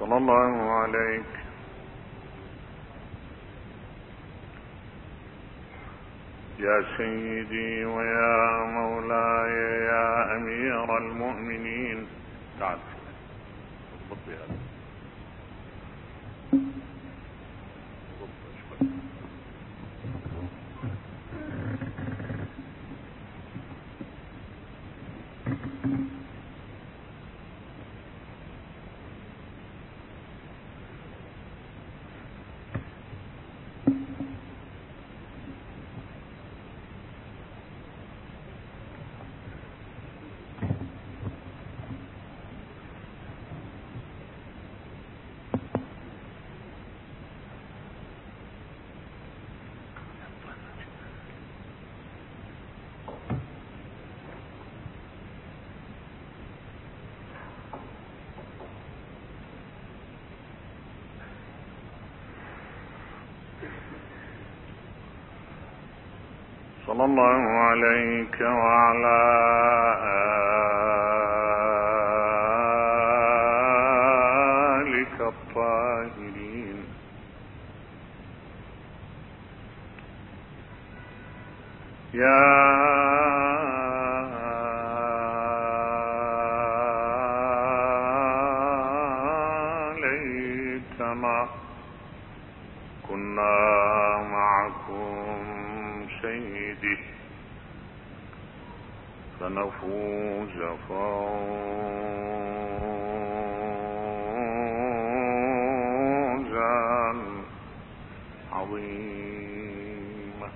صلى الله عليك يا سيدي ويا مولاي يا أمير المؤمنين. تعال اضبط بهذا. صلى الله عليك وعلى آلك الطاهرين. يا ليتنا كنا معكم سيدي فنفوز فوزا عظيما.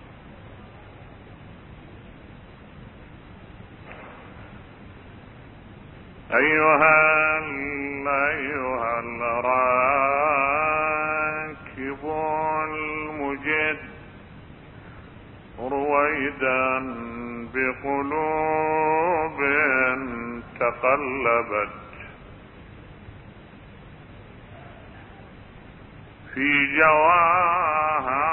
أيها الراكب المجد رويدا بقلوب تقلبت في جواها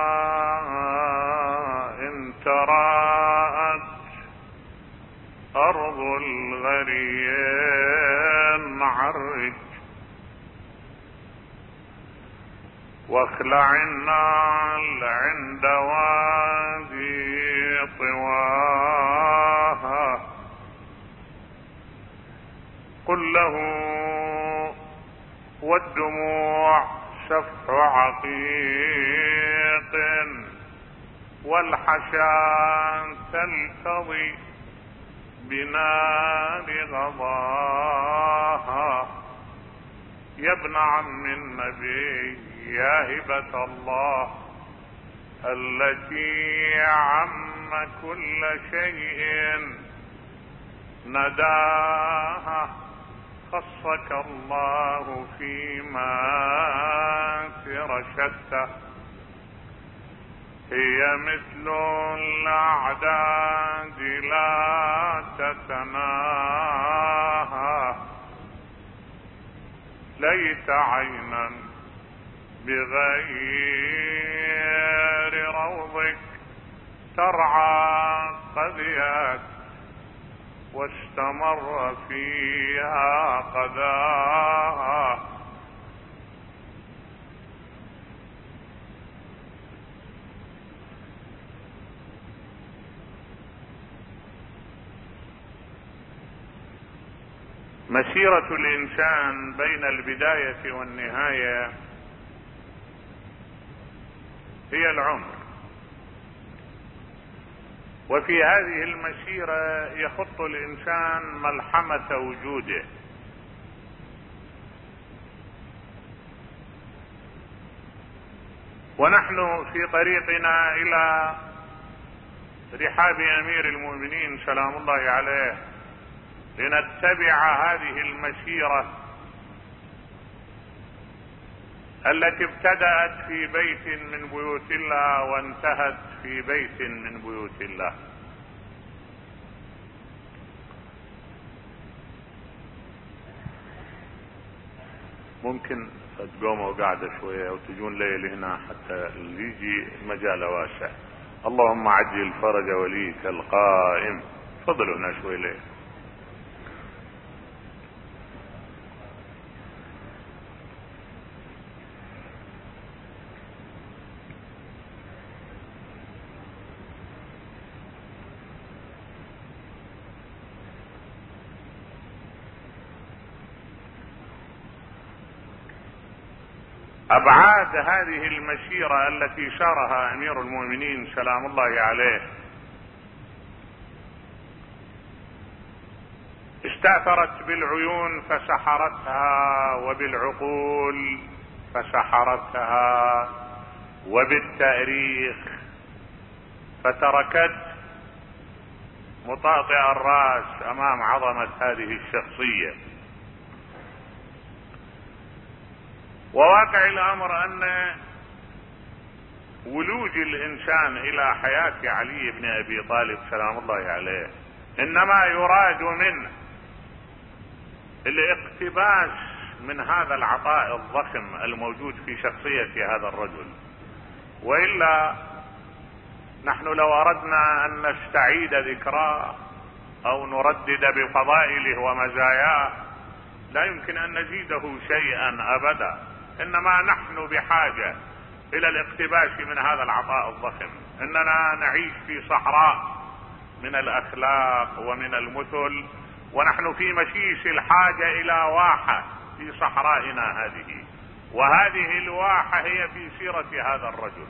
إن تراءت أرض الغريم عرج واخلع النعل عند وادي طواها. قل له والدموع شفع عقيق والحشا تلتضي بنار غضاها. يا ابن عم النبي يا هبة الله التي عم كل شيء نداها، خصك الله فيما رشدت. هي مثل الأعداد لا تتناهى. ليت عينا بغير روضك ترعى قذيت واستمر فيها قذاها. مسيرة الإنسان بين البداية والنهاية هي العمر، وفي هذه المسيرة يخط الإنسان ملحمة وجوده. ونحن في طريقنا إلى رحاب أمير المؤمنين سلام الله عليه لنتبع هذه المسيرة التي ابتدأت في بيت من بيوت الله وانتهت في بيت من بيوت الله. ممكن تقوموا قاعدة شوية وتجون ليل هنا حتى اللي يجي مجال واسع. اللهم عجل فرج وليك القائم. فضلوا هنا شوي ليل. ابعاد هذه المسيرة التي شارها امير المؤمنين سلام الله عليه استأثرت بالعيون فسحرتها، وبالعقول فسحرتها، وبالتاريخ فتركت مطاطئ الرأس امام عظمة هذه الشخصية. وواقع الامر ان ولوج الانسان الى حياة علي بن ابي طالب سلام الله عليه انما يراد منه الاقتباس من هذا العطاء الضخم الموجود في شخصية هذا الرجل. وإلا نحن لو أردنا أن نستعيد ذكراه أو نردد بفضائله ومزاياه لا يمكن أن نزيده شيئا أبدا، إنما نحن بحاجة إلى الاقتباس من هذا العطاء الضخم. إننا نعيش في صحراء من الأخلاق ومن المثل، ونحن في مشيش الحاجة إلى واحة في صحرائنا هذه، وهذه الواحة هي في سيرة هذا الرجل.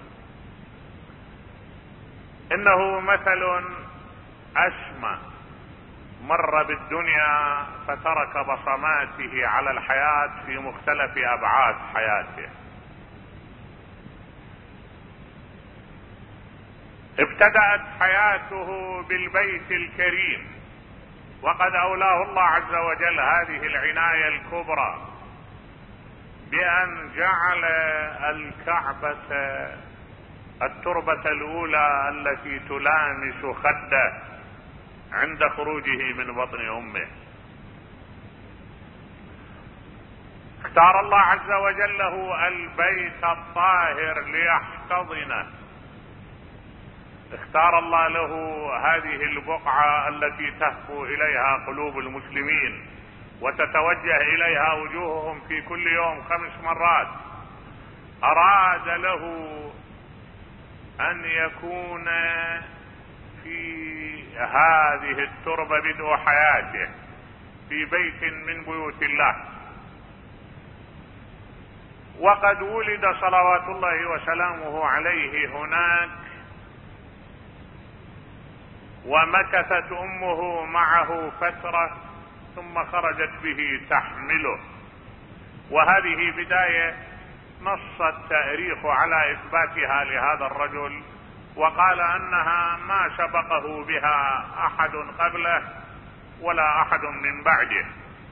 إنه مثل أسمى مر بالدنيا فترك بصماته على الحياة في مختلف أبعاد حياته. ابتدأت حياته بالبيت الكريم، وقد أولاه الله عز وجل هذه العناية الكبرى بأن جعل الكعبة التربة الأولى التي تلامس خده عند خروجه من بطن أمه. اختار الله عز وجل له البيت الطاهر ليحتضنه، اختار الله له هذه البقعة التي تهفو إليها قلوب المسلمين وتتوجه إليها وجوههم في كل يوم 5 مرات. أراد له أن يكون في هذه التربة بدء حياته في بيت من بيوت الله. وقد ولد صلوات الله وسلامه عليه هناك، ومكثت أمه معه فترة ثم خرجت به تحمله. وهذه بداية نص التاريخ على إثباتها لهذا الرجل، وقال أنها ما سبقه بها أحد قبله ولا أحد من بعده.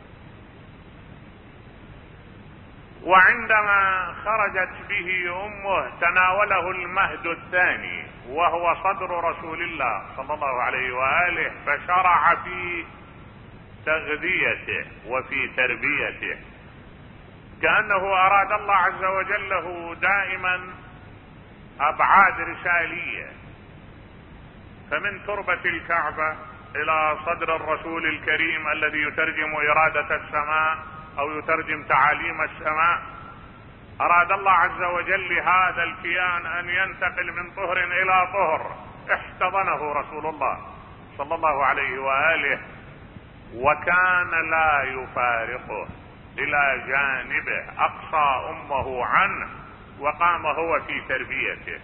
وعندما خرجت به أمه تناوله المهد الثاني وهو صدر رسول الله صلى الله عليه وآله، فشرع في تغذيته وفي تربيته، كأنه أراد الله عز وجل له دائما أبعاد رسالية. فمن تربة الكعبة إلى صدر الرسول الكريم الذي يترجم إرادة السماء أو يترجم تعاليم السماء، أراد الله عز وجل لهذا الكيان أن ينتقل من طهر إلى طهر. احتضنه رسول الله صلى الله عليه وآله، وكان لا يفارقه إلى جانبه، أقصى أمه عنه وقام هو في تربيته.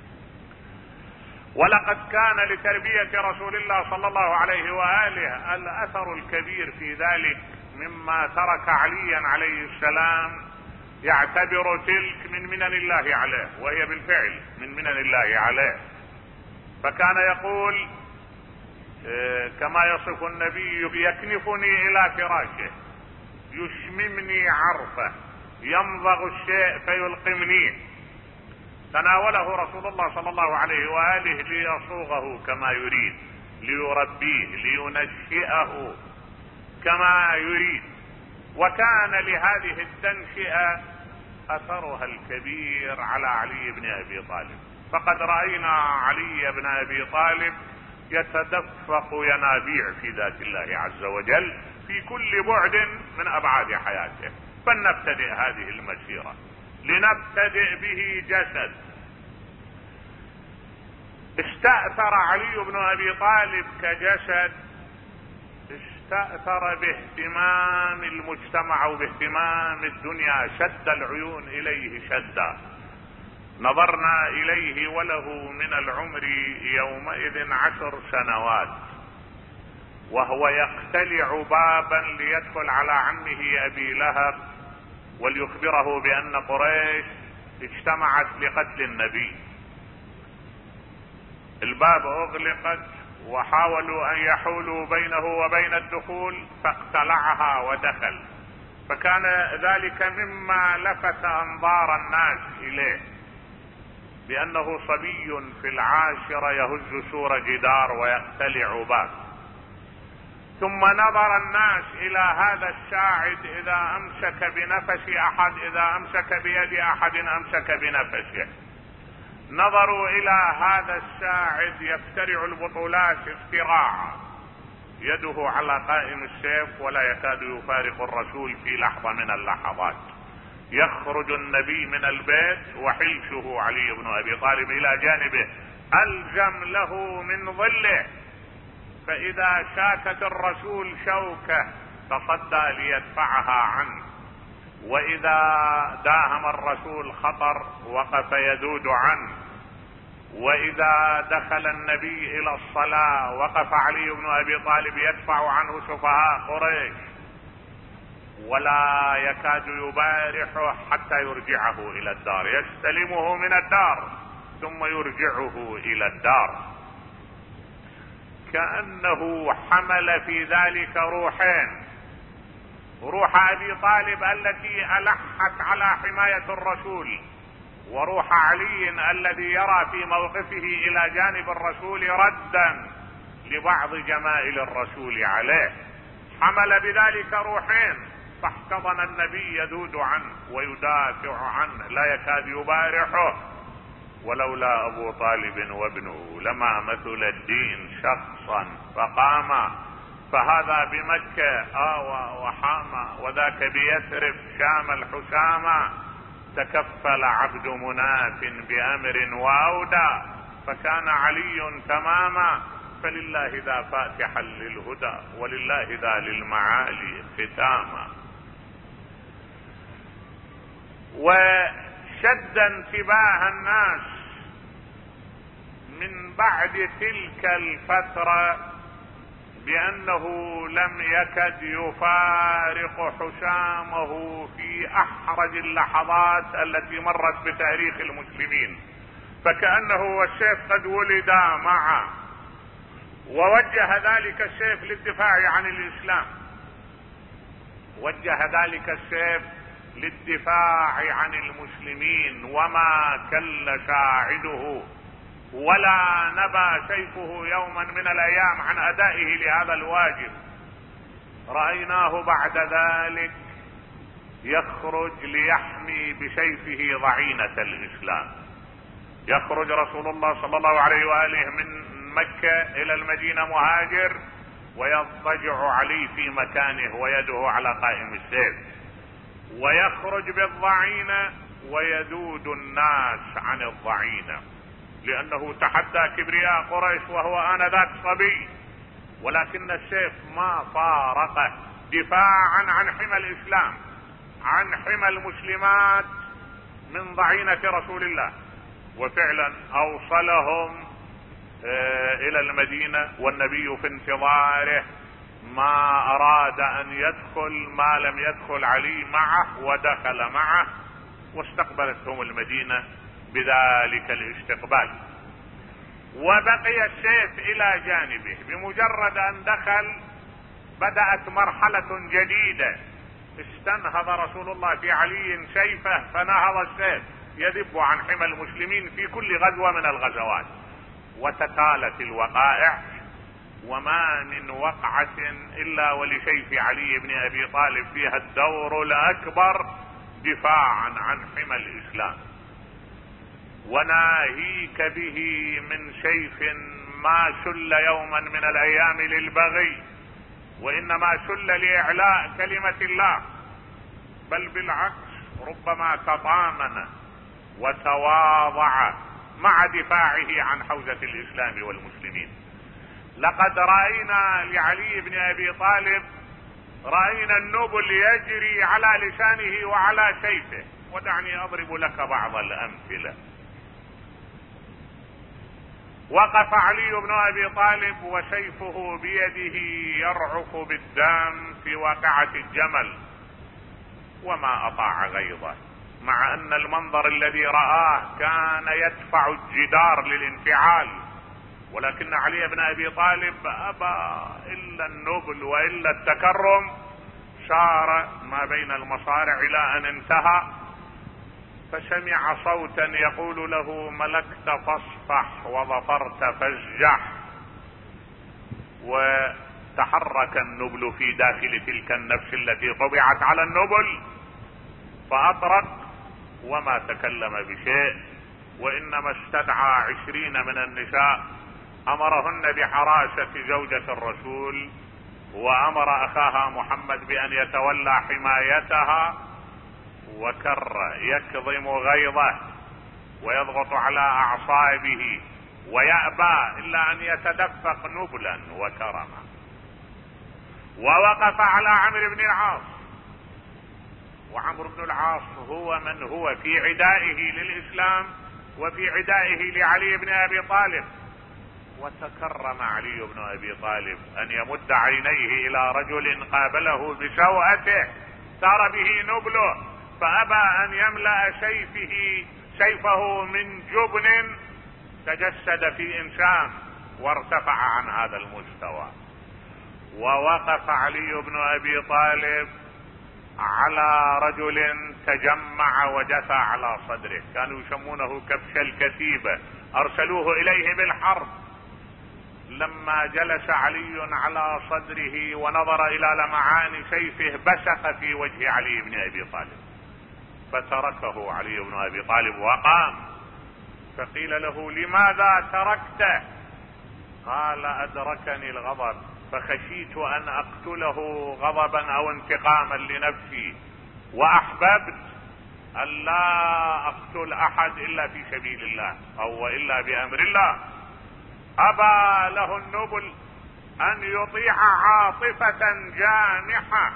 ولقد كان لتربية رسول الله صلى الله عليه وآله الأثر الكبير في ذلك، مما ترك عليا عليه السلام يعتبر تلك من منن الله عليه، وهي بالفعل من منن الله عليه. فكان يقول كما يصف النبي: يكنفني إلى فراشه، يشممني عرفه، يمضغ الشيء فيلقمنيه. تناوله رسول الله صلى الله عليه وآله ليصوغه كما يريد، ليربيه، لينشئه كما يريد. وكان لهذه التنشئة أثرها الكبير على علي بن أبي طالب. فقد رأينا علي بن أبي طالب يتدفق ينابيع في ذات الله عز وجل في كل بعد من أبعاد حياته. فلنبتدئ هذه المسيرة، لنبتدئ به جسد. استأثر علي بن أبي طالب كجسد استأثر باهتمام المجتمع وباهتمام الدنيا، شد العيون اليه شدا. نظرنا اليه وله من العمر يومئذ 10 سنوات، وهو يقتلع بابا ليدخل على عمه ابي لهب وليخبره بان قريش اجتمعت لقتل النبي. الباب اغلقت وحاولوا ان يحولوا بينه وبين الدخول، فاقتلعها ودخل. فكان ذلك مما لفت انظار الناس اليه، بانه صبي في العاشرة يهز سور جدار ويقتلع باب. ثم نظر الناس الى هذا الساعد، اذا امسك بنفس احد، اذا امسك بيد احد امسك بنفسه. نظروا الى هذا الساعد يفترع البطولات افتراعا، يده على قائم السيف ولا يكاد يفارق الرسول في لحظة من اللحظات. يخرج النبي من البيت وحلشه علي بن ابي طالب الى جانبه، الزم له من ظله، فاذا شاكت الرسول شوكة تصدى ليدفعها عنه، واذا داهم الرسول خطر وقف يذود عنه، واذا دخل النبي الى الصلاة وقف علي بن ابي طالب يدفع عنه سفهاء قريش، ولا يكاد يبارحه حتى يرجعه الى الدار، يستلمه من الدار ثم يرجعه الى الدار. كأنه حمل في ذلك روحين، روح ابي طالب التي الحت على حماية الرسول، وروح علي الذي يرى في موقفه الى جانب الرسول ردا لبعض جمائل الرسول عليه. حمل بذلك روحين، فاحتضن النبي يذود عنه ويدافع عنه، لا يكاد يبارحه. ولولا ابو طالب وابنه لما مثل الدين شخصا فقام، فهذا بمكة آوى وحامى، وذاك بيثرب شام الحسامى. تكفل عبد مناف بأمر وأودى، فكان علي تماما. فلله ذا فاتحا للهدى، ولله ذا للمعالي ختاما. وشد انتباه الناس من بعد تلك الفترة بأنه لم يكد يفارق حسامه في أحرج اللحظات التي مرت بتاريخ المسلمين، فكأنه والسيف قد ولد معه، ووجه ذلك السيف للدفاع عن الإسلام، وجه ذلك السيف للدفاع عن المسلمين، وما كل ساعده ولا نبى سيفه يوما من الايام عن ادائه لهذا الواجب. رأيناه بعد ذلك يخرج ليحمي بسيفه ضعينة الاسلام. يخرج رسول الله صلى الله عليه وآله من مكة الى المدينة مهاجر، ويضطجع علي في مكانه ويده على قائم السيف، ويخرج بالضعينة ويذود الناس عن الضعينة، لأنه تحدى كبرياء قريش وهو آنذاك صبي، ولكن السيف ما فارقه دفاعا عن حمى الإسلام، عن حمى المسلمات من ضعينة رسول الله. وفعلا أوصلهم إلى المدينة والنبي في انتظاره، ما أراد أن يدخل ما لم يدخل علي معه، ودخل معه واستقبلتهم المدينة بذلك الاستقبال. وبقي السيف الى جانبه. بمجرد ان دخل بدأت مرحلة جديدة، استنهض رسول الله في علي سيفه فنهض السيف يذب عن حمى المسلمين في كل غزوة من الغزوات، وتتالت الوقائع، وما من وقعة الا ولسيف علي بن ابي طالب فيها الدور الاكبر دفاعا عن حمى الاسلام. وناهيك به من سيف ما سل يوما من الايام للبغي، وانما سل لاعلاء كلمة الله، بل بالعكس ربما تطامن وتواضع مع دفاعه عن حوزة الاسلام والمسلمين. لقد رأينا لعلي بن ابي طالب، رأينا النبل يجري على لسانه وعلى سيفه. ودعني اضرب لك بعض الامثلة. وقف علي بن ابي طالب وسيفه بيده يرعف بالدم في واقعة الجمل، وما اطاع غيظه، مع ان المنظر الذي رآه كان يدفع الجدار للانفعال، ولكن علي بن ابي طالب ابى الا النبل والا التكرم. سار ما بين المصارع الى ان انتهى، فسمع صوتا يقول له: ملكت فاصفح وظفرت فازجح. وتحرك النبل في داخل تلك النفس التي طبعت على النبل، فأطرق وما تكلم بشيء، وإنما استدعى 20 من النساء، أمرهن بحراسة زوجة الرسول، وأمر أخاها محمد بأن يتولى حمايتها، وكر يكظم غيظه ويضغط على أعصابه ويأبى إلا أن يتدفق نبلا وكرما. ووقف على عمرو بن العاص، وعمرو بن العاص هو من هو في عدائه للإسلام وفي عدائه لعلي بن أبي طالب، وتكرم علي بن أبي طالب أن يمد عينيه إلى رجل قابله بسوءته سار به نبله، فأبى أن يملأ سيفه من جبن تجسد في إنسان وارتفع عن هذا المستوى. ووقف علي بن أبي طالب على رجل تجمع وجثى على صدره، كانوا يسمونه كبش الكتيبة، أرسلوه إليه بالحرب. لما جلس علي على صدره ونظر إلى لمعان سيفه بسق في وجه علي بن أبي طالب، فتركه علي بن أبي طالب وقام. فقيل له: لماذا تركته؟ قال: أدركني الغضب فخشيت أن أقتله غضبا أو انتقاما لنفسي، وأحببت أن لا أقتل أحد إلا في سبيل الله أو إلا بأمر الله. أبى له النبل أن يطيع عاطفة جامحة.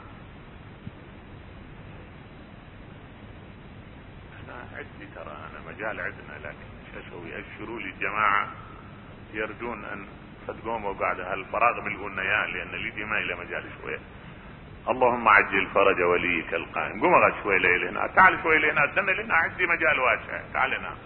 أنا عندي، ترى أنا مجال عندنا، لكن مش أسوي. أشروا لي الجماعة يرجون أن تقوموا بعد هالفراغ ملقونا إياه، لأن لي دماء إلى مجال شوية. اللهم عجل فرج وليك القائم. قوم غد شوي لي هنا، تعال شوي لي هنا، استنى لنا، عندي مجال واسع، تعال هنا.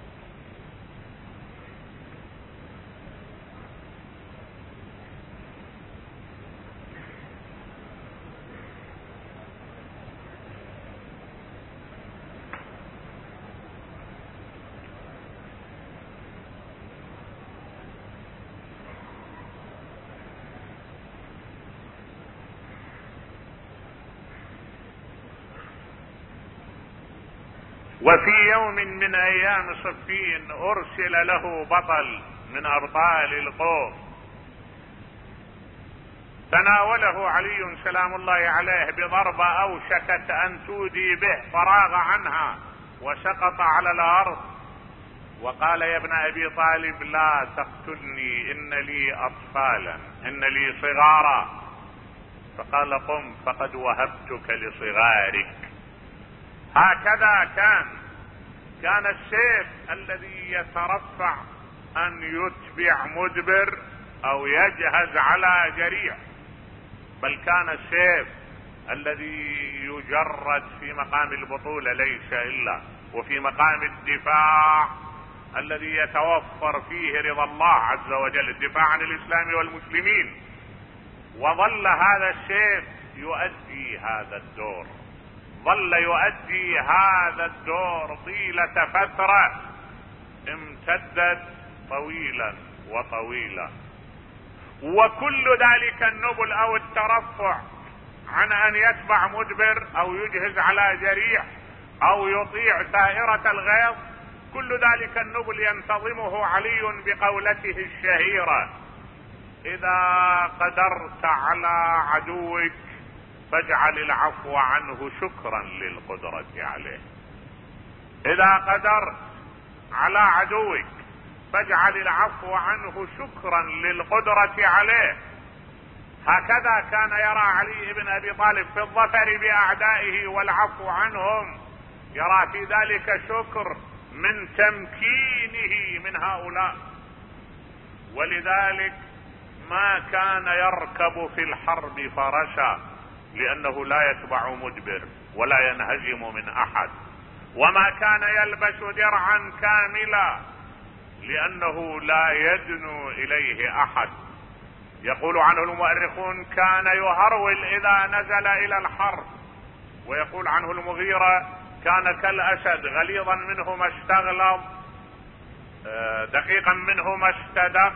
وفي يوم من ايام صفين ارسل له بطل من ابطال القوم، تناوله علي سلام الله عليه بضربة اوشكت ان تودي به، فراغ عنها وسقط على الارض، وقال: يا ابن ابي طالب لا تقتلني، ان لي اطفالا، ان لي صغارا. فقال: قم فقد وهبتك لصغارك. هكذا كان السيف الذي يترفع ان يتبع مدبر او يجهز على جريح، بل كان السيف الذي يجرد في مقام البطولة ليس الا، وفي مقام الدفاع الذي يتوفر فيه رضا الله عز وجل، الدفاع عن الاسلام والمسلمين. وظل هذا السيف يؤدي هذا الدور، ظل يؤدي هذا الدور طيلة فترة امتدت طويلا وطويلا. وكل ذلك النبل او الترفع عن ان يتبع مدبر او يجهز على جريح او يطيع ثائرة الغيظ، كل ذلك النبل ينتظمه علي بقولته الشهيرة: اذا قدرت على عدوك فاجعل العفو عنه شكرا للقدرة عليه. اذا قدرت على عدوك فاجعل العفو عنه شكرا للقدرة عليه. هكذا كان يرى علي بن ابي طالب في الظفر باعدائه والعفو عنهم، يرى في ذلك شكر من تمكينه من هؤلاء. ولذلك ما كان يركب في الحرب فرسا، لانه لا يتبع مدبر ولا ينهزم من احد، وما كان يلبس درعا كاملا لانه لا يدنو اليه احد. يقول عنه المؤرخون كان يهرول اذا نزل الى الحرب، ويقول عنه المغيرة كان كالاسد غليظا منه ما استغلظ، دقيقا منه ما استدق.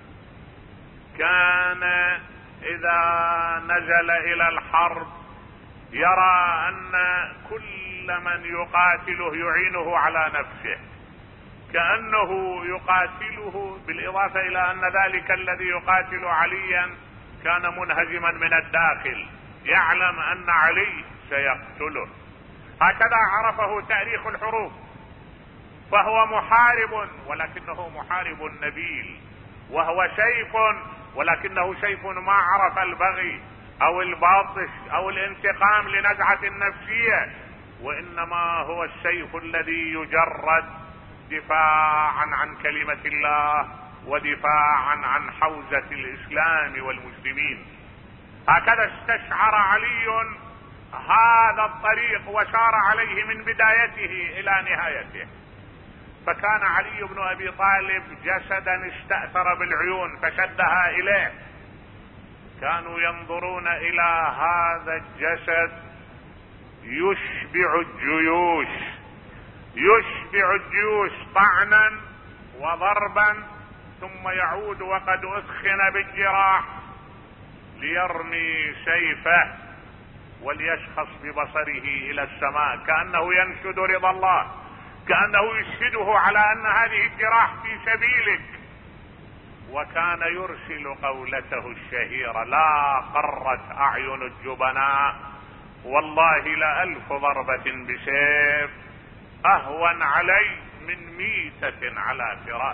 كان اذا نزل الى الحرب يرى ان كل من يقاتله يعينه على نفسه، كأنه يقاتله، بالإضافة إلى أن ذلك الذي يقاتل عليا كان منهزما من الداخل، يعلم أن علي سيقتله. هكذا عرفه تاريخ الحروب، فهو محارب ولكنه محارب نبيل، وهو سيف ولكنه سيف ما عرف البغي أو الباطش أو الانتقام لنزعة نفسية، وإنما هو السيف الذي يجرد دفاعا عن كلمة الله ودفاعا عن حوزة الإسلام والمسلمين. هكذا استشعر علي هذا الطريق وسار عليه من بدايته إلى نهايته. فكان علي بن أبي طالب جسدا استأثر بالعيون فشدها إليه، كانوا ينظرون إلى هذا الجسد يشبع الجيوش، يشبع الجيوش طعنا وضربا، ثم يعود وقد أثخن بالجراح ليرمي سيفه وليشخص ببصره إلى السماء كأنه ينشد رضا الله، كأنه يشهده على أن هذه الجراح في سبيلك. وكان يرسل قولته الشهيرة: لا قرت أعين الجبناء والله لألف ضربة بسيف أهون علي من ميتة على فراش.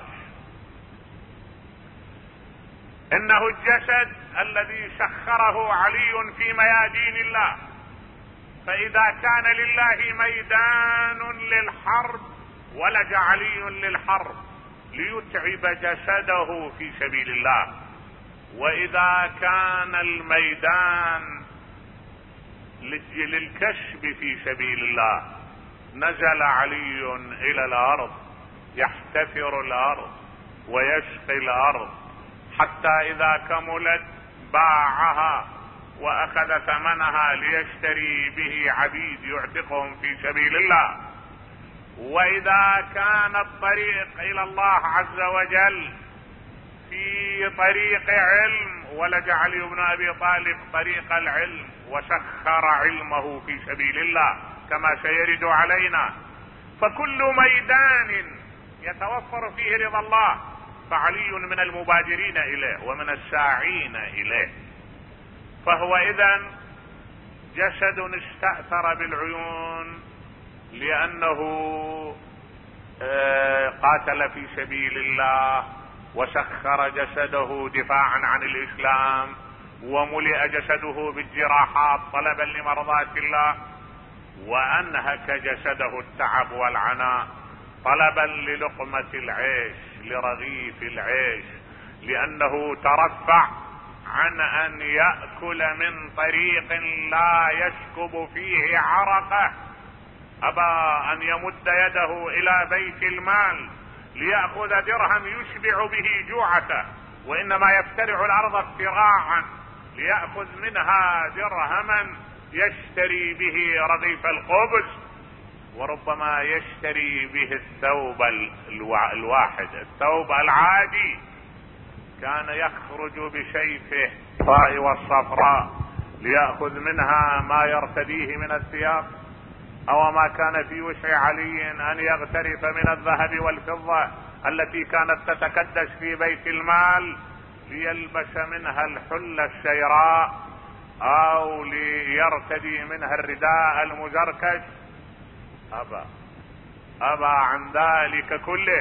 إنه الجسد الذي سخره علي في ميادين الله، فإذا كان لله ميدان للحرب ولج علي للحرب ليتعب جسده في سبيل الله، وإذا كان الميدان للكسب في سبيل الله نزل علي إلى الأرض يحتفر الأرض ويسقي الأرض، حتى إذا كملت باعها وأخذ ثمنها ليشتري به عبيد يعتقهم في سبيل الله. وإذا كان الطريق إلى الله عز وجل في طريق علم ولج علي بن أبي طالب طريق العلم وسخر علمه في سبيل الله كما سيرد علينا. فكل ميدان يتوفر فيه رضا الله فعلي من المبادرين إليه ومن الساعين إليه. فهو إذن جسد استأثر بالعيون لأنه قاتل في سبيل الله وسخر جسده دفاعا عن الإسلام، وملئ جسده بالجراحات طلبا لمرضاة الله، وأنهك جسده التعب والعناء طلبا للقمة العيش لرغيف العيش، لأنه ترفع عن أن يأكل من طريق لا يسكب فيه عرقه، أبى أن يمد يده إلى بيت المال ليأخذ درهم يشبع به جوعته، وإنما يفترع الأرض افتراعا ليأخذ منها درهما يشتري به رغيف الخبز، وربما يشتري به الثوب الواحد، الثوب العادي. كان يخرج بسيفه الصفراء والصفراء ليأخذ منها ما يرتديه من الثياب، أو ما كان في وسع علي أن يغترف من الذهب والفضة التي كانت تتكدس في بيت المال ليلبس منها الحلة السيراء أو ليرتدي منها الرداء المزركش. أبى عن ذلك كله،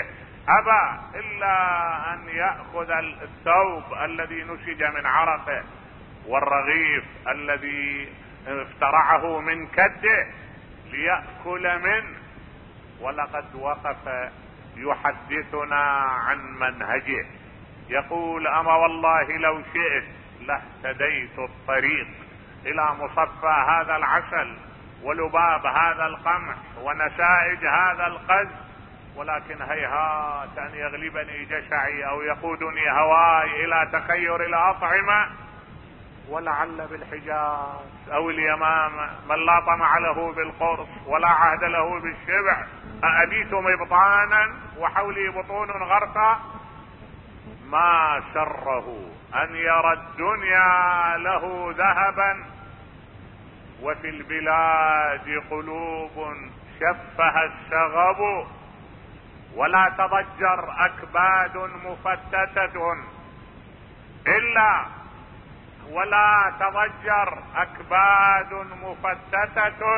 ابى الا ان يأخذ الثوب الذي نسج من عرقه والرغيف الذي افترعه من كده ليأكل منه. ولقد وقف يحدثنا عن منهجه، يقول: اما والله لو شئت لاهتديت الطريق الى مصفى هذا العسل ولباب هذا القمح ونسائج هذا القز، ولكن هيهات ان يغلبني جشعي او يقودني هواي الى تخير الاطعمة، ولعل بالحجاز او اليمامة من لا طمع له بالقرص ولا عهد له بالشبع أأبيت مبطانا وحولي بطون غرقا. ما سره ان يرى الدنيا له ذهبا وفي البلاد قلوب شفها الشغب، ولا تضجر اكباد مفتتة الا ولا تضجر اكباد مفتتة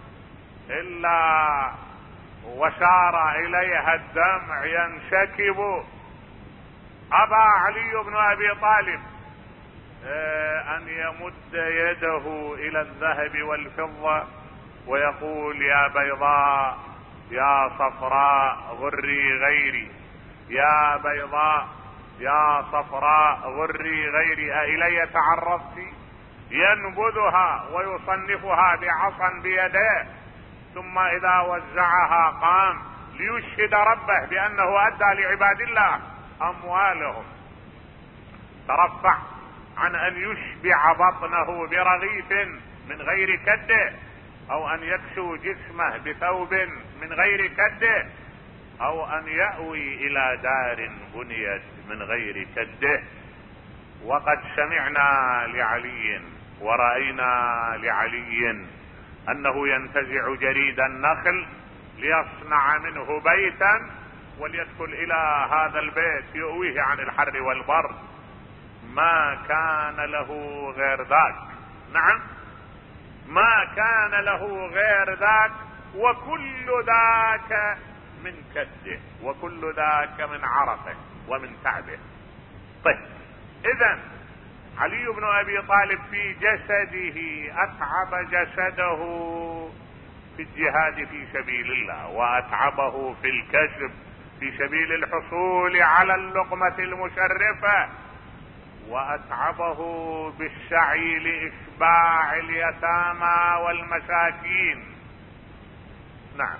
الا وسار اليها الدمع ينسكب. ابى علي بن ابي طالب ان يمد يده الى الذهب والفضة ويقول: يا بيضاء يا صفراء غري غيري، يا بيضاء يا صفراء غري غيري، أإلي تعرضت؟ ينبذها ويصنفها بعصا بيديه، ثم اذا وزعها قام ليشهد ربه بانه ادى لعباد الله اموالهم. ترفع عن ان يشبع بطنه برغيف من غير كده، او ان يكسو جسمه بثوب من غير كده، او ان يأوي الى دار بنيت من غير كده. وقد سمعنا لعلي ورأينا لعلي انه ينتزع جريد النخل ليصنع منه بيتا وليدخل الى هذا البيت يؤويه عن الحر والبرد. ما كان له غير ذاك، نعم ما كان له غير ذاك، وكل ذاك من كده، وكل ذاك من عرقه ومن تعبه. طيب، اذا علي بن ابي طالب في جسده اتعب جسده في الجهاد في سبيل الله، واتعبه في الكسب في سبيل الحصول على اللقمة المشرفة، واتعبه بالسعي لاشباع اليتامى والمساكين. نعم،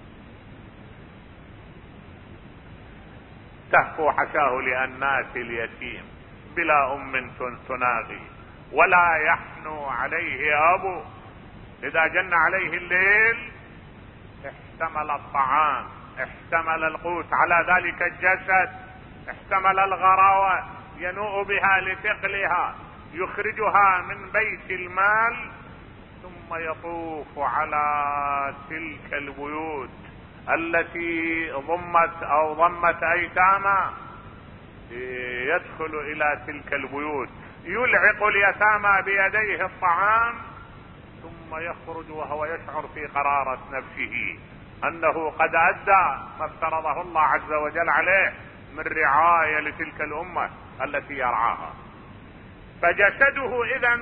تهفو حشاه لأناس اليتيم بلا ام تناغي، ولا يحنو عليه ابو. اذا جن عليه الليل احتمل الطعام، احتمل القوت على ذلك الجسد، احتمل الغراوة ينوء بها لثقلها، يخرجها من بيت المال، ثم يطوف على تلك البيوت التي ضمت ايتاما، يدخل الى تلك البيوت يلعق اليتامى بيديه الطعام، ثم يخرج وهو يشعر في قرارة نفسه انه قد ادى ما افترضه الله عز وجل عليه من رعاية لتلك الامة التي يرعاها. فجسده اذا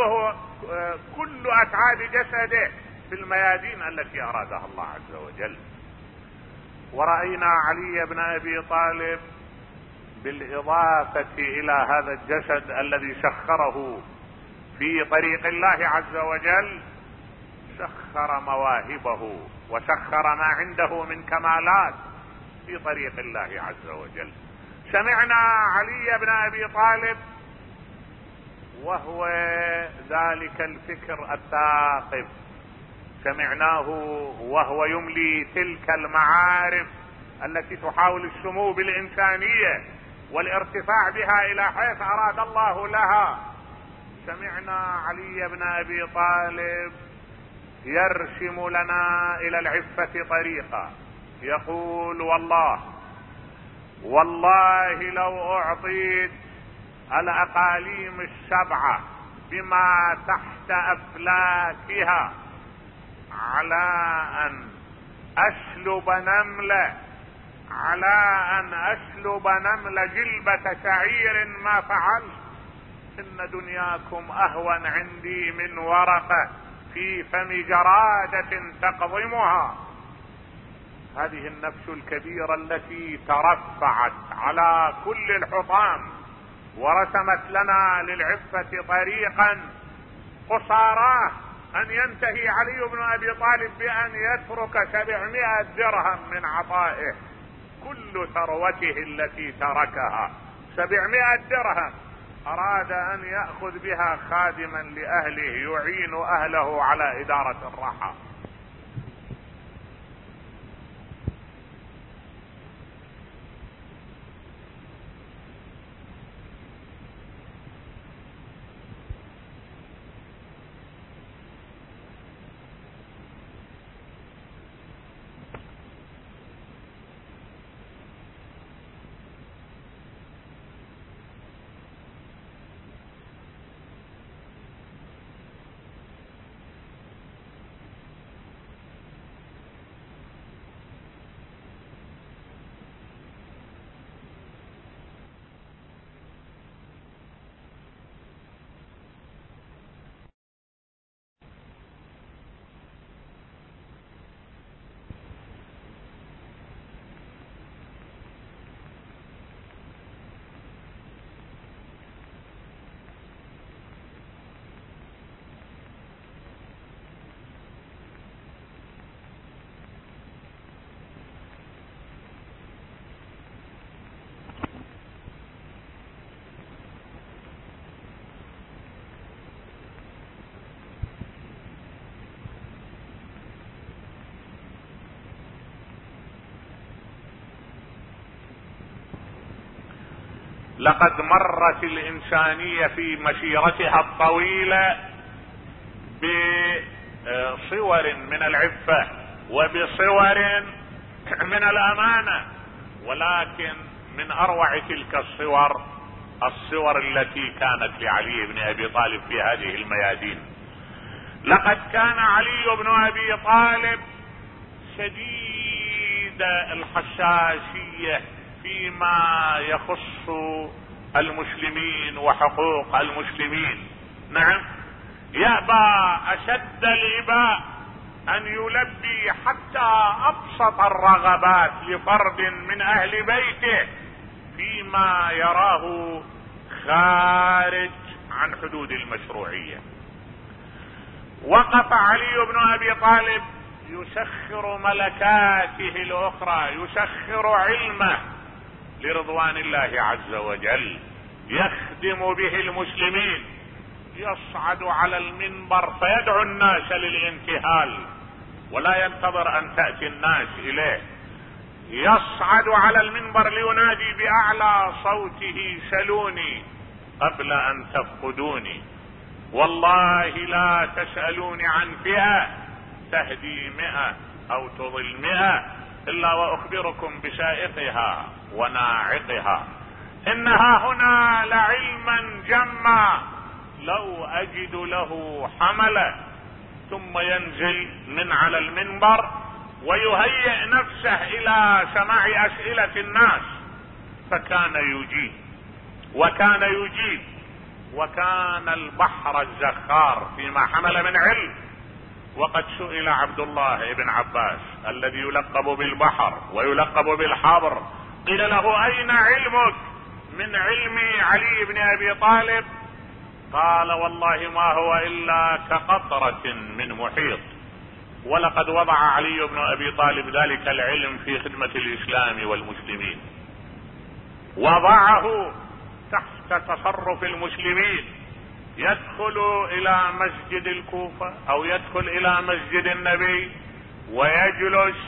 كل اتعاب جسده في الميادين التي ارادها الله عز وجل. ورأينا علي بن ابي طالب بالاضافة الى هذا الجسد الذي سخره في طريق الله عز وجل، سخر مواهبه وسخر ما عنده من كمالات في طريق الله عز وجل. سمعنا علي بن ابي طالب وهو ذلك الفكر الثاقب، سمعناه وهو يملي تلك المعارف التي تحاول السمو بالإنسانية والارتفاع بها إلى حيث أراد الله لها. سمعنا علي بن أبي طالب يرسم لنا إلى العفة طريقا، يقول: والله لو أعطيت الأقاليم السبعة بما تحت أفلاكها على أن أسلب نملة على ان اسلب نمل جلبة شعير ما فعلت، ان دنياكم اهون عندي من ورقة في فم جرادة تقضمها. هذه النفس الكبيرة التي ترفعت على كل الحطام ورسمت لنا للعفة طريقا قصاراه، ان ينتهي علي بن ابي طالب بان يترك 700 درهم من عطائه، كل ثروته التي تركها 700 درهم اراد ان يأخذ بها خادما لاهله يعين اهله على ادارة الرحى. لقد مرت الإنسانية في مسيرتها الطويلة بصور من العفة وبصور من الأمانة، ولكن من أروع تلك الصور التي كانت لعلي بن أبي طالب في هذه الميادين. لقد كان علي بن أبي طالب شديد الحساسية فيما يخص المسلمين وحقوق المسلمين. نعم، يأبى أشد الإباء أن يلبي حتى أبسط الرغبات لفرد من أهل بيته فيما يراه خارج عن حدود المشروعية. وقف علي بن أبي طالب يسخر ملكاته الأخرى، يسخر علمه لرضوان الله عز وجل، يخدم به المسلمين، يصعد على المنبر فيدعو الناس للانتهال ولا ينتظر ان تأتي الناس اليه، يصعد على المنبر لينادي بأعلى صوته سلوني قبل ان تفقدوني، والله لا تسألوني عن فئة تهدي 100 او تضل 100 الا واخبركم بسائقها وناعقها، انها هنا لعلما جما لو اجد له حملا. ثم ينزل من على المنبر ويهيئ نفسه الى سماع اسئلة الناس، فكان يجيب وكان البحر الزخار فيما حمل من علم. وقد سئل عبد الله بن عباس الذي يلقب بالبحر ويلقب بالحبر، قيل له اين علمك من علم علي بن ابي طالب؟ قال والله ما هو الا كقطرة من محيط. ولقد وضع علي بن ابي طالب ذلك العلم في خدمة الاسلام والمسلمين، وضعه تحت تصرف المسلمين، يدخل الى مسجد الكوفة او يدخل الى مسجد النبي ويجلس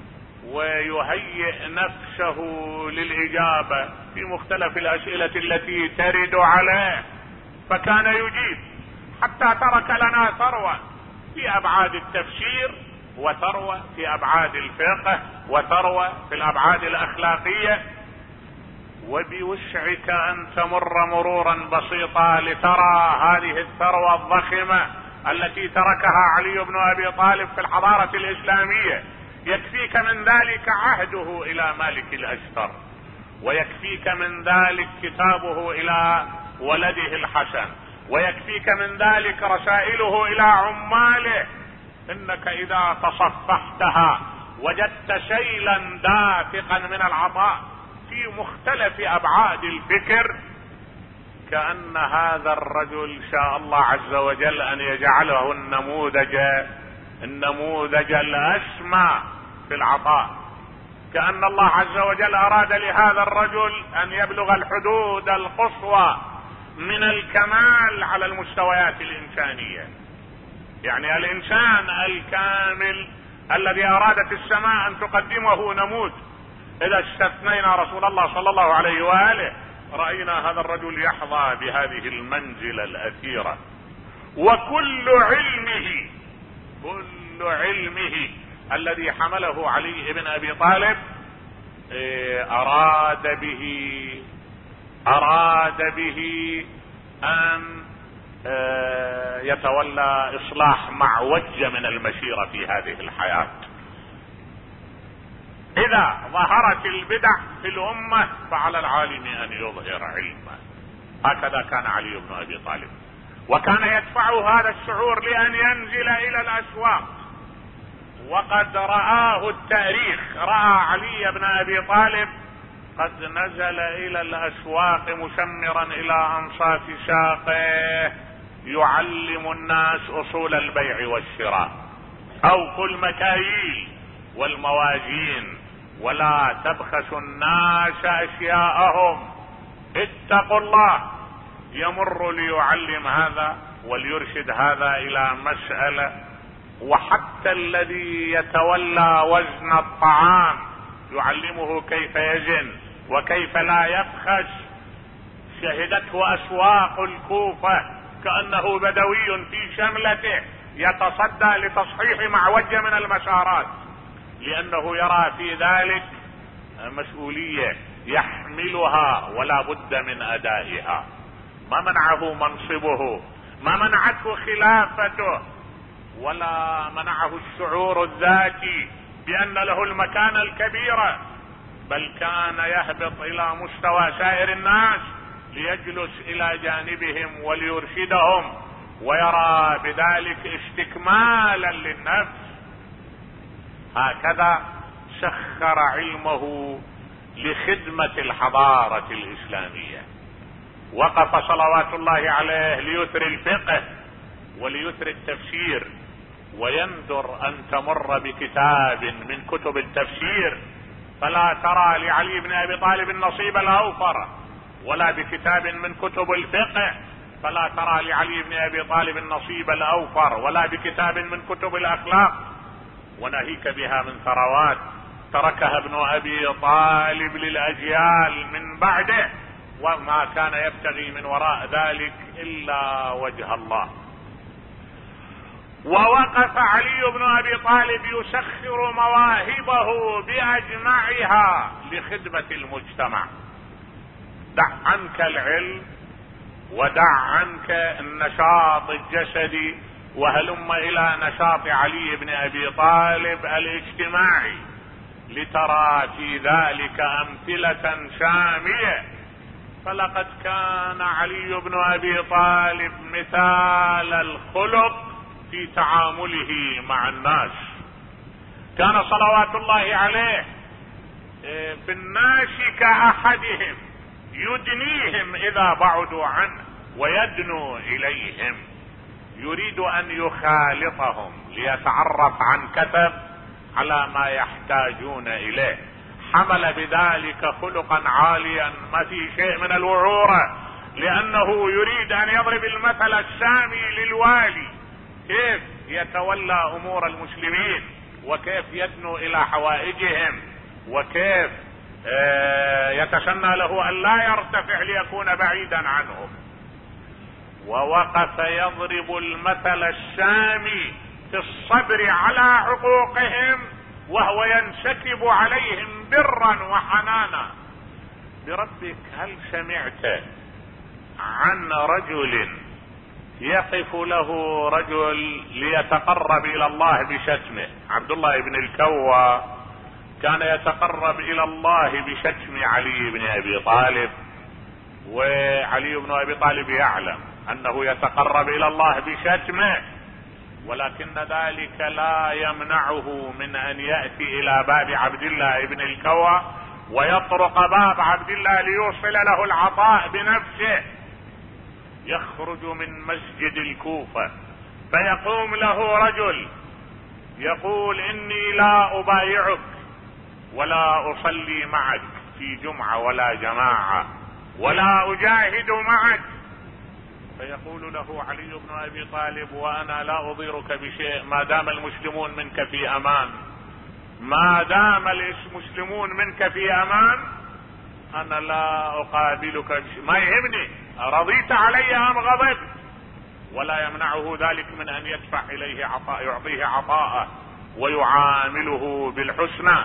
ويهيئ نفسه للإجابة في مختلف الأسئلة التي ترد عليه، فكان يجيب حتى ترك لنا ثروة في أبعاد التفسير، وثروة في أبعاد الفقه، وثروة في الأبعاد الأخلاقية. وبوسعك أن تمر مرورا بسيطا لترى هذه الثروة الضخمة التي تركها علي بن أبي طالب في الحضارة الإسلامية. يكفيك من ذلك عهده الى مالك الاشتر، ويكفيك من ذلك كتابه الى ولده الحسن، ويكفيك من ذلك رسائله الى عماله. انك اذا تصفحتها وجدت سيلا دافقا من العطاء في مختلف ابعاد الفكر، كأن هذا الرجل شاء الله عز وجل ان يجعله النموذج الاسمى في العطاء. كأن الله عز وجل اراد لهذا الرجل ان يبلغ الحدود القصوى من الكمال على المستويات الانسانية. يعني الانسان الكامل الذي ارادت السماء ان تقدمه نموذج. اذا استثنينا رسول الله صلى الله عليه وآله رأينا هذا الرجل يحظى بهذه المنزلة الأثيرة. وكل علمه الذي حمله علي بن ابي طالب اراد به ان يتولى اصلاح معوجة من المسيرة في هذه الحياة. اذا ظهرت البدع في الامة فعلى العالم ان يظهر علمه. هكذا كان علي بن ابي طالب، وكان يدفعه هذا الشعور لان ينزل الى الاسواق. وقد رآه التاريخ، رأى علي بن ابي طالب قد نزل الى الاسواق مشمرا الى انصاف ساقه يعلم الناس اصول البيع والشراء. اوفوا المكاييل والموازين ولا تبخسوا الناس اشياءهم، اتقوا الله. يمر ليعلم هذا وليرشد هذا الى مسألة. وحتى الذي يتولى وزن الطعام يعلمه كيف يزن وكيف لا يبخس. شهدته اسواق الكوفة كأنه بدوي في شملته يتصدى لتصحيح معوجة من المسارات، لأنه يرى في ذلك مسؤولية يحملها ولا بد من أدائها. ما منعه منصبه، ما منعته خلافته، ولا منعه الشعور الذاتي بأن له المكانة الكبيرة، بل كان يهبط إلى مستوى سائر الناس ليجلس إلى جانبهم وليرشدهم، ويرى بذلك استكمالا للنفس. هكذا سخر علمه لخدمة الحضارة الإسلامية. وقف صلوات الله عليه ليثري الفقه وليثري التفسير. ويندر أن تمر بكتاب من كتب التفسير فلا ترى لعلي بن أبي طالب النصيب الأوفر، ولا بكتاب من كتب الفقه فلا ترى لعلي بن أبي طالب النصيب الأوفر، ولا بكتاب من كتب الأخلاق. وناهيك بها من ثروات تركها ابن أبي طالب للأجيال من بعده، وما كان يبتغي من وراء ذلك إلا وجه الله. ووقف علي بن أبي طالب يسخر مواهبه بأجمعها لخدمة المجتمع. دع عنك العلم ودع عنك النشاط الجسدي وهلم إلى نشاط علي بن أبي طالب الاجتماعي لترى في ذلك أمثلة شامية. فلقد كان علي بن أبي طالب مثال الخلق في تعامله مع الناس. كان صلوات الله عليه في الناس كأحدهم، يدنيهم إذا بعدوا عنه ويدنو إليهم، يريد أن يخالطهم ليتعرف عن كثب على ما يحتاجون إليه. حمل بذلك خلقا عاليا ما في شيء من الوعورة، لأنه يريد أن يضرب المثل السامي للوالي كيف يتولى أمور المسلمين، وكيف يدنو إلى حوائجهم، وكيف يتسنى له أن لا يرتفع ليكون بعيدا عنهم. ووقف يضرب المثل السامي في الصبر على حقوقهم وهو ينسكب عليهم برا وحنانا. بربك هل سمعت عن رجل يقف له رجل ليتقرب الى الله بشتمه. عبد الله بن الكوى كان يتقرب الى الله بشتم علي بن ابي طالب، وعلي بن ابي طالب يعلم انه يتقرب الى الله بشتمه، ولكن ذلك لا يمنعه من ان يأتي الى باب عبد الله بن الكوى ويطرق باب عبد الله ليوصل له العطاء بنفسه. يخرج من مسجد الكوفة فيقوم له رجل يقول: اني لا ابايعك ولا اصلي معك في جمعة ولا جماعة ولا اجاهد معك. فيقول له علي بن ابي طالب: وانا لا اضيرك بشيء ما دام المسلمون منك في امان، ما دام المسلمون منك في امان انا لا اقابلك بشيء، ما يهمني رضيت علي ام غضبت. ولا يمنعه ذلك من ان يدفع اليه عطاء، يعطيه عطاءه ويعامله بالحسنى.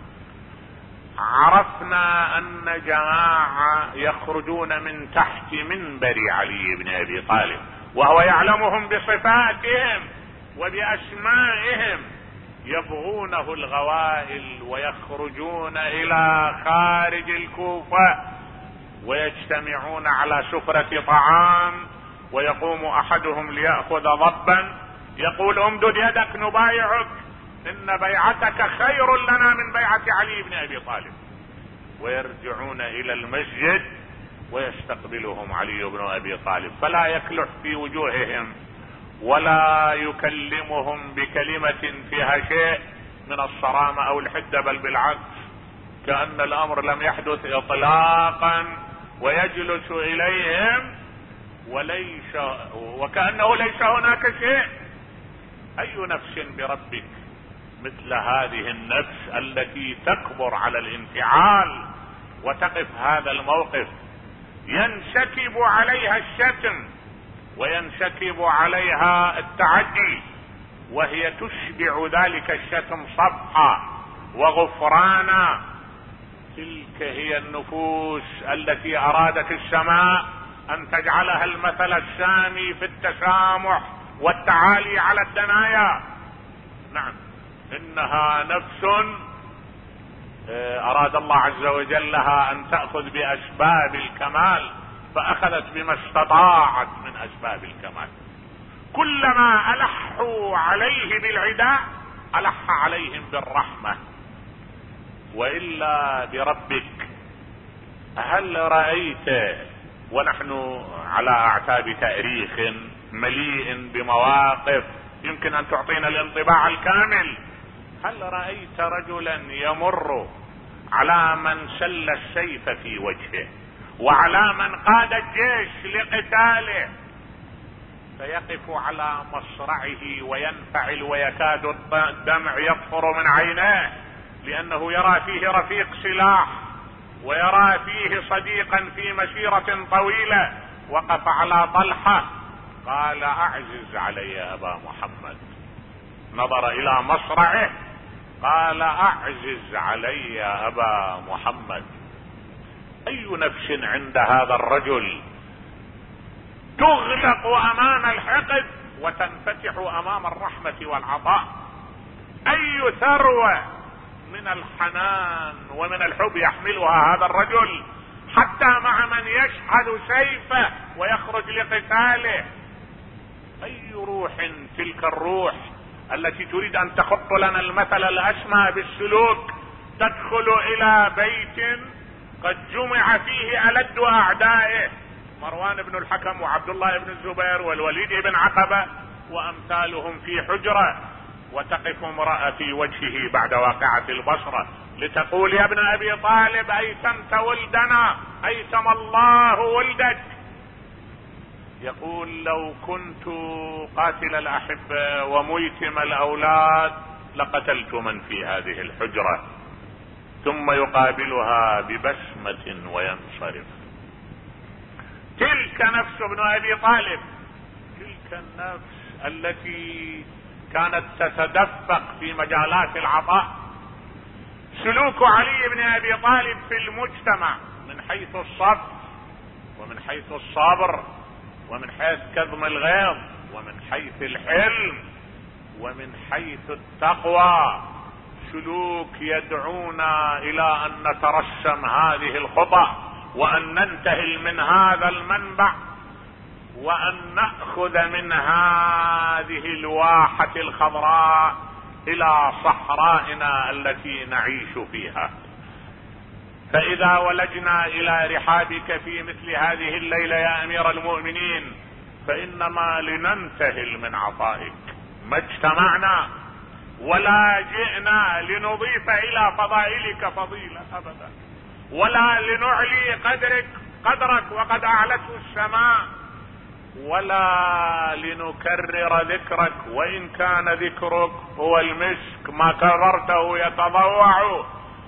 عرفنا ان جماعة يخرجون من تحت منبر علي بن ابي طالب وهو يعلمهم بصفاتهم وباسمائهم، يبغونه الغوائل ويخرجون الى خارج الكوفة ويجتمعون على سفرة طعام، ويقوم احدهم ليأخذ ضبا يقول: امدد يدك نبايعك، ان بيعتك خير لنا من بيعة علي بن ابي طالب. ويرجعون الى المسجد ويستقبلهم علي بن ابي طالب، فلا يكلح في وجوههم ولا يكلمهم بكلمة فيها شيء من الصرامة او الحدة، بل بالعكس كأن الامر لم يحدث اطلاقا، ويجلس اليهم وكأنه ليس هناك شيء. اي نفس بربك مثل هذه النفس التي تكبر على الانفعال وتقف هذا الموقف، ينسكب عليها الشتم وينسكب عليها التعدي، وهي تشبع ذلك الشتم صفحا وغفرانا. تلك هي النفوس التي ارادت السماء ان تجعلها المثل السامي في التسامح والتعالي على الدنايا. نعم، انها نفس اراد الله عز وجل لها ان تأخذ باسباب الكمال، فاخذت بما استطاعت من اسباب الكمال. كلما الحوا عليه بالعداء الح عليهم بالرحمة. والا بربك هل رأيت، ونحن على اعتاب تاريخ مليء بمواقف يمكن ان تعطينا الانطباع الكامل، هل رأيت رجلا يمر على من سل السيف في وجهه وعلى من قاد الجيش لقتاله فيقف على مصرعه وينفعل ويكاد الدمع يفور من عينيه، لانه يرى فيه رفيق سلاح ويرى فيه صديقا في مسيرة طويلة، وقف على طلحة قال: اعزز علي يا ابا محمد. نظر الى مصرعه قال: اعزز علي يا ابا محمد. اي نفس عند هذا الرجل تغلق امام الحقد وتنفتح امام الرحمة والعطاء؟ اي ثروة من الحنان ومن الحب يحملها هذا الرجل حتى مع من يشحذ سيفه ويخرج لقتاله؟ اي روح تلك الروح التي تريد ان تخط لنا المثل الاسمى بالسلوك، تدخل الى بيت قد جمع فيه ألد اعدائه، مروان بن الحكم وعبد الله بن الزبير والوليد بن عقبة وامثالهم في حجرة، وتقف امرأة في وجهه بعد واقعة البصرة لتقول: يا ابن ابي طالب ايتمت ولدنا، ايتم الله ولدك. يقول: لو كنت قاتل الاحبة وميتم الاولاد لقتلت من في هذه الحجرة. ثم يقابلها ببسمة وينصرف. تلك نفس ابن ابي طالب، تلك النفس التي كانت تتدفق في مجالات العطاء. سلوك علي بن ابي طالب في المجتمع من حيث الصف ومن حيث الصبر ومن حيث كظم الغيظ، ومن حيث الحلم، ومن حيث التقوى، سلوك يدعونا الى ان نترسم هذه الخطى وان ننتهي من هذا المنبع وان نأخذ من هذه الواحة الخضراء الى صحرائنا التي نعيش فيها. فاذا ولجنا الى رحابك في مثل هذه الليلة يا امير المؤمنين فانما لننتهل من عطائك، ما اجتمعنا ولا جئنا لنضيف الى فضائلك فضيلة ابدا، ولا لنعلي قدرك وقد اعلته السماء، ولا لنكرر ذكرك وان كان ذكرك هو المسك ما كررته يتضوع،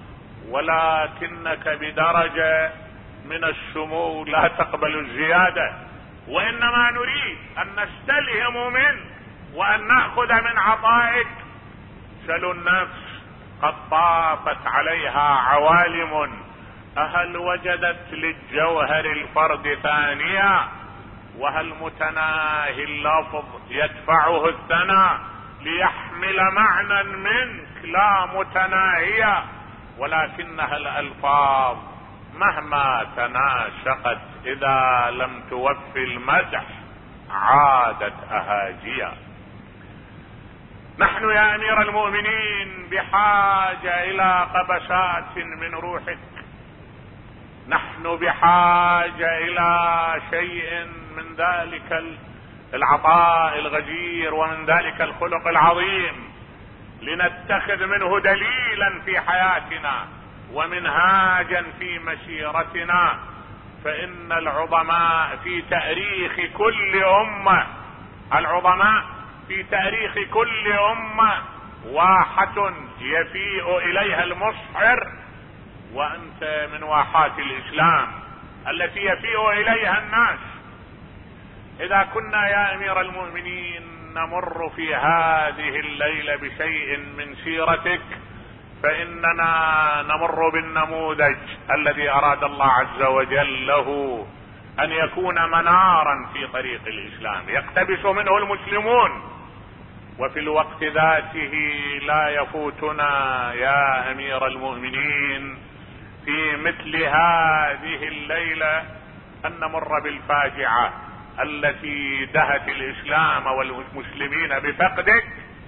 ولكنك بدرجة من السمو لا تقبل الزيادة، وانما نريد ان نستلهم منك وان نأخذ من عطائك. سلوا النفس قد طافت عليها عوالم، اهل وجدت للجوهر الفرد ثانية، وهل متناهي اللفظ يدفعه الثناء ليحمل معنى منك لا متناهية، ولكنها الالفاظ مهما تناشقت اذا لم توفي المدح عادت اهاجيا. نحن يا امير المؤمنين بحاجة الى قبسات من روحك، نحن بحاجة الى شيء من ذلك العطاء الغزير ومن ذلك الخلق العظيم لنتخذ منه دليلا في حياتنا ومنهاجا في مسيرتنا. فان العظماء في تاريخ كل امة، العظماء في تاريخ كل امة واحة يفيء اليها المصحر، وانت من واحات الاسلام التي يفيء اليها الناس. اذا كنا يا امير المؤمنين نمر في هذه الليلة بشيء من سيرتك فاننا نمر بالنموذج الذي اراد الله عز وجل له ان يكون منارا في طريق الاسلام يقتبس منه المسلمون. وفي الوقت ذاته لا يفوتنا يا امير المؤمنين في مثل هذه الليلة ان نمر بالفاجعة التي دهت الاسلام والمسلمين بفقدك.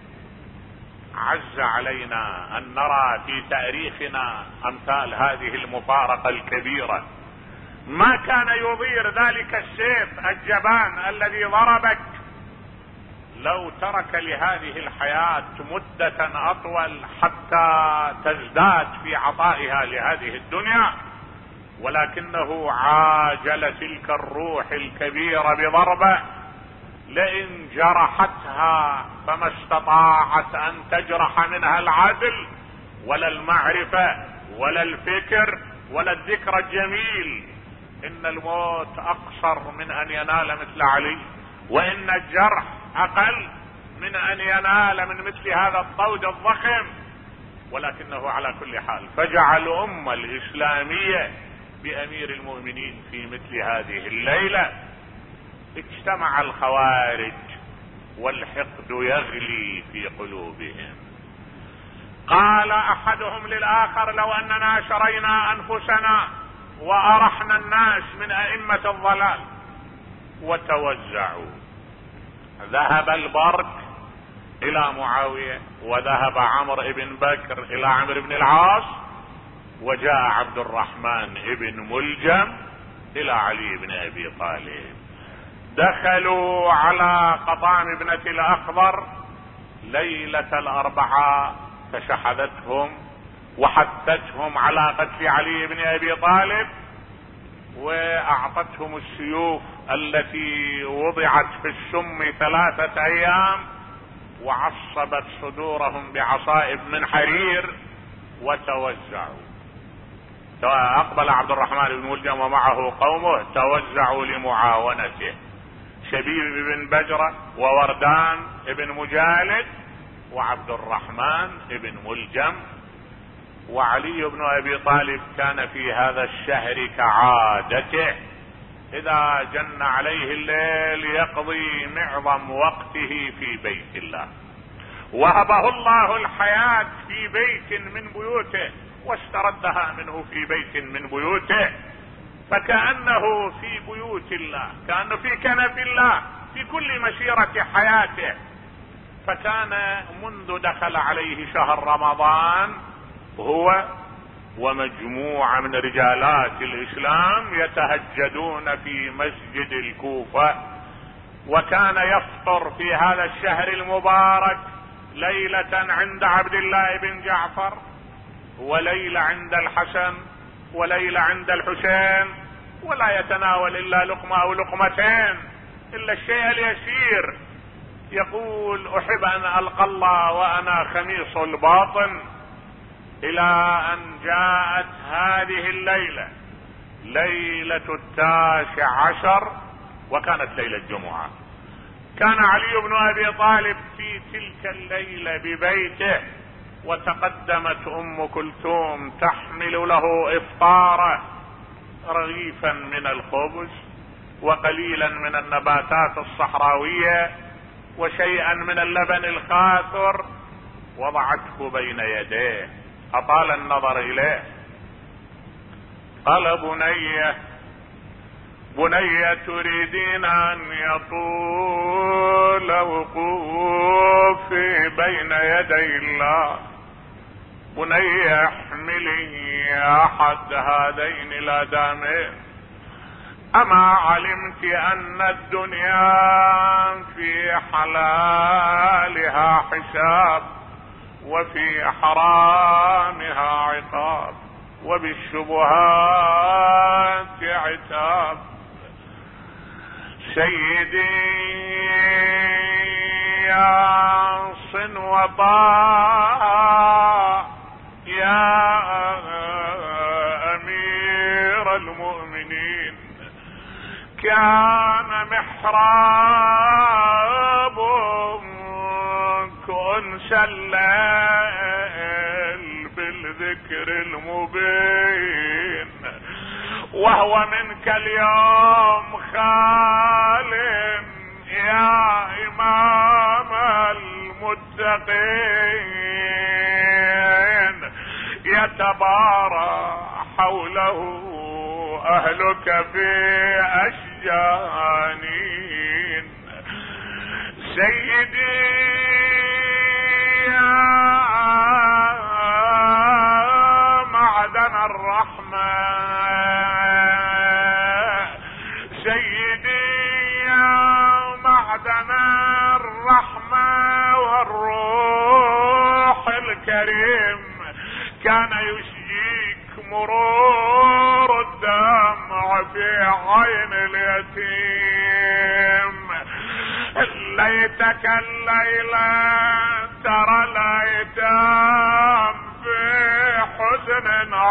عز علينا ان نرى في تاريخنا امثال هذه المفارقة الكبيرة. ما كان يضير ذلك السيف الجبان الذي ضربك لو ترك لهذه الحياة مدة اطول حتى تزداد في عطائها لهذه الدنيا، ولكنه عاجل تلك الروح الكبيرة بضربة لئن جرحتها فما استطاعت ان تجرح منها العدل ولا المعرفة ولا الفكر ولا الذكر الجميل. ان الموت اقصر من ان ينال مثل علي، وان الجرح اقل من ان ينال من مثل هذا الطود الضخم، ولكنه على كل حال فجعل الامة الاسلامية بامير المؤمنين في مثل هذه الليلة. اجتمع الخوارج والحقد يغلي في قلوبهم. قال احدهم للاخر لو اننا شرينا انفسنا وارحنا الناس من ائمة الضلال وتوزعوا. ذهب البرك الى معاوية، وذهب عمرو بن بكر الى عمرو بن العاص، وجاء عبد الرحمن بن ملجم الى علي بن ابي طالب. دخلوا على قطام ابنة الاخضر ليلة الاربعاء فشحذتهم وحثتهم على قتل علي بن ابي طالب، واعطتهم السيوف التي وضعت في السم 3 ايام، وعصبت صدورهم بعصائب من حرير وتوزعوا. اقبل عبد الرحمن بن ملجم ومعه قومه توزعوا لمعاونته، شبيب بن بجرة ووردان بن مجالد وعبد الرحمن بن ملجم. وعلي بن ابي طالب كان في هذا الشهر كعادته اذا جن عليه الليل يقضي معظم وقته في بيت الله. وهبه الله الحياة في بيت من بيوته واستردها منه في بيت من بيوته، فكأنه في بيوت الله، كأنه في كنف الله في كل مسيرة حياته. فكان منذ دخل عليه شهر رمضان هو ومجموعة من رجالات الإسلام يتهجدون في مسجد الكوفة، وكان يفطر في هذا الشهر المبارك ليلة عند عبد الله بن جعفر، وليلة عند الحسن، وليلة عند الحسين، ولا يتناول إلا لقمة أو لقمتين، إلا الشيء اليسير. يقول احب ان القى الله وانا خميص الباطن، الى ان جاءت هذه الليلة، ليلة 19 وكانت ليلة جمعة. كان علي بن ابي طالب في تلك الليلة ببيته، وتقدمت ام كلثوم تحمل له افطاره، رغيفا من الخبز وقليلا من النباتات الصحراوية وشيئا من اللبن الخاثر، وضعته بين يديه، اطال النظر اليه، قال بني تريدين ان يطول وقوفي بين يدي الله، بني احملي احد هذين الادامين، اما علمت ان الدنيا في حلالها حساب وفي حرامها عقاب وبالشبهات عتاب. سيدي يا صن وطاع يا امير المؤمنين، كان محرابك انس الليل بالذكر المبين، وهو منك اليوم خال يا امام المتقين، يتبارى حوله اهلك في اشجانين. سيدي يا معدن الرحمة، سيدي يا معدن الرحمة والروح الكريم، كان يشجيك مرور الدمع في عين اليتيم. ليتك الليلة ترى الايتام في حزن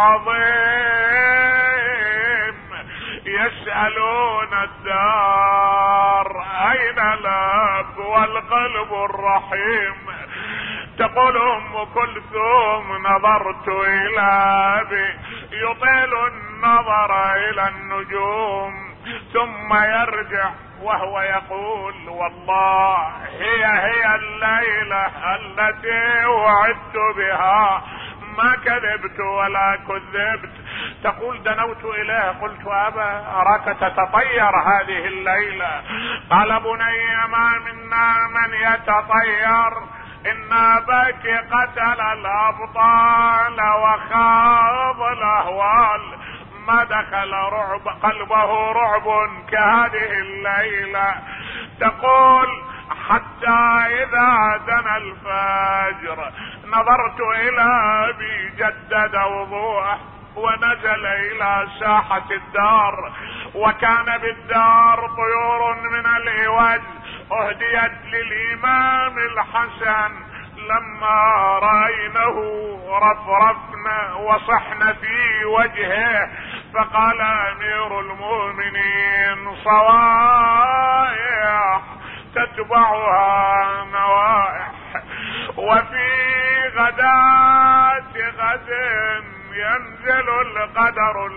عظيم، يسألون الدار اين الاب والقلب الرحيم. تقول ام كلثوم نظرت الى ابي يطيل النظر الى النجوم، ثم يرجع وهو يقول والله هي الليلة التي وعدت بها، ما كذبت ولا كذبت. تقول دنوت اليه قلت ابا اراك تتطير هذه الليلة، قال بني ما منا من يتطير، ان اباك قتل الابطال وخاض الاهوال، ما دخل قلبه رعب كهذه الليلة. تقول حتى اذا دنا الفجر نظرت الى ابي جدد وضوءه ونزل الى ساحة الدار، وكان بالدار طيور من العوج اهديت للامام الحسن، لما راينه رفرفنا وصحن في وجهه، فقال امير المؤمنين صوائح تتبعها نوائح، وفي غداة غد ينزل ينزل القدر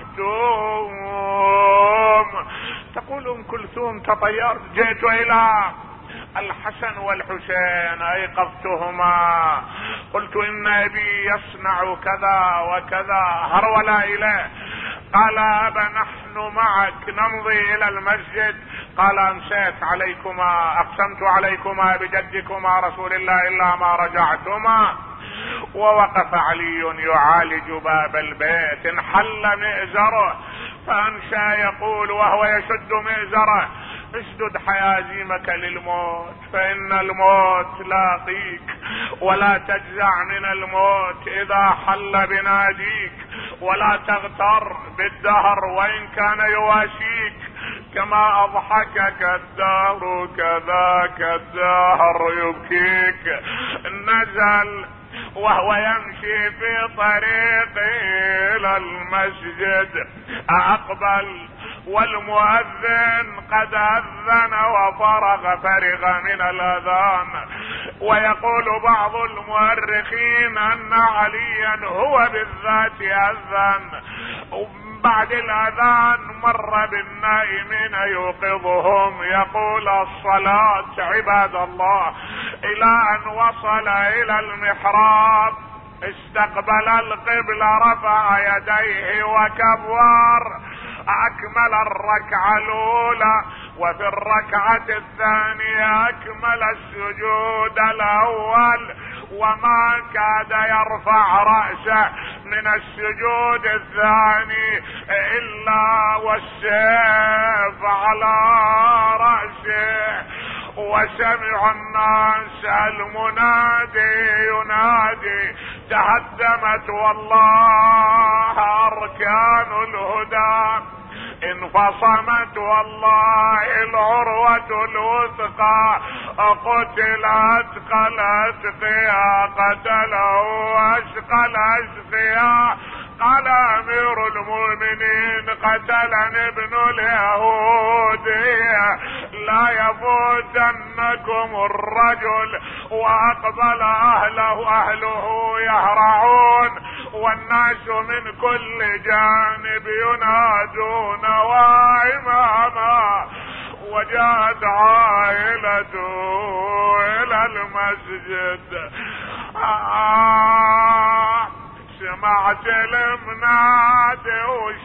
المحتوم. تقول ام كلثوم تطيرت، جئت الى الحسن والحسين ايقظتهما، قلت ان ابي يصنع كذا وكذا، هرول اليه. قال ابا نحن معك نمضي الى المسجد. قال انسيت عليكما، اقسمت عليكما بجدكما رسول الله الا ما رجعتما. ووقف علي يعالج باب البيت، انحل مئزره فانشا يقول وهو يشد مئزره: اسدد حيازيمك للموت فإن الموت لاقيك، ولا تجزع من الموت إذا حل بناديك، ولا تغتر بالدهر وإن كان يواشيك، كما أضحكك الدهر كذاك الدهر يبكيك. نزل وهو يمشي في طريقه إلى المسجد، أقبل والمؤذن قد أذن وفرغ من الأذان. ويقول بعض المؤرخين أن عليا هو بالذات أذن. بعد الأذان مر بالنائمين يوقظهم، يقول الصلاة عباد الله، إلى أن وصل إلى المحراب استقبل القبلة، رفع يديه وكبر، أكمل الركعة الأولى، وفي الركعة الثانية أكمل السجود الأول، وما كاد يرفع رأسه من السجود الثاني إلا والسيف على رأسه. وسمع الناس المنادي ينادي: تهدمت والله أركان الهدى، انفصمت والله العروة الوثقى، قتلت الأتقياء، قتلوا أشقى الأشقياء. قال أمير المؤمنين: قتلني ابن اليهودي، لا يفوتنكم الرجل. وأقبل أهله يهرعون، والناس من كل جانب ينادون وإماما. وجاءت عائلته إلى المسجد، سمعت المنادي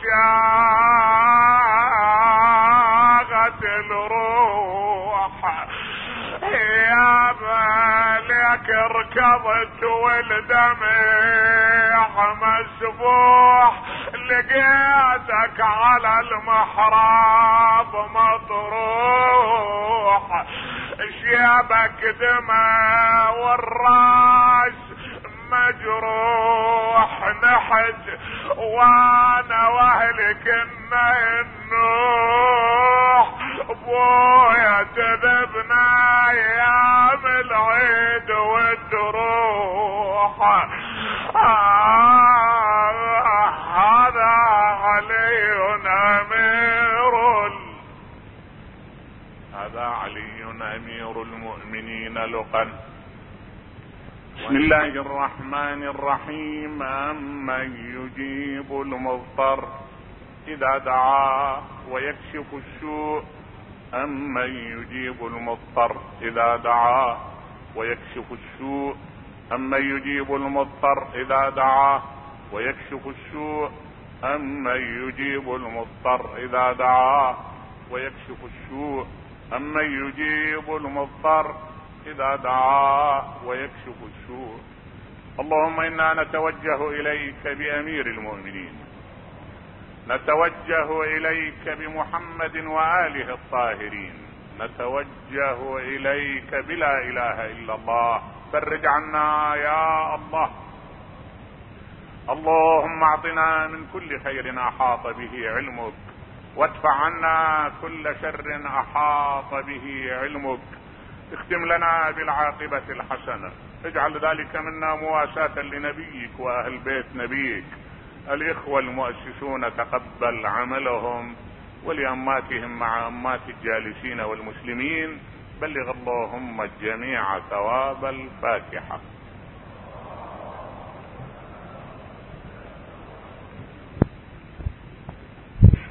وشاغت الروح، يا مالك ركضت والدمع مسبوح، لقيتك على المحراب مطروح، شيابك دمع والراس مجروح، نحت وانا واهلك النوح، بويا تذبنا ايام العيد والتروح. هذا علي امير المؤمنين لقا. بسم الله الرحمن الرحيم. أمن يجيب المضطر إذا دعاه ويكشف السوء، أمن يجيب المضطر إذا دعاه ويكشف السوء، أمن يجيب المضطر إذا دعاه ويكشف السوء، أمن يجيب المضطر إذا دعاه ويكشف السوء، أمن يجيب المضطر إذا دعاه ويكشف السوء. اللهم إنا نتوجه إليك بأمير المؤمنين، نتوجه إليك بمحمد وآله الطاهرين، نتوجه إليك بلا إله إلا الله. فرج عنا يا الله. اللهم اعطنا من كل خير أحاط به علمك، وادفع عنا كل شر أحاط به علمك. اختم لنا بالعاقبة الحسنة، اجعل ذلك منا مواساة لنبيك وأهل بيت نبيك. الإخوة المؤسسون تقبل عملهم، ولأماتهم مع أمات الجالسين والمسلمين بلغ اللهم الجميع ثواب الفاتحة.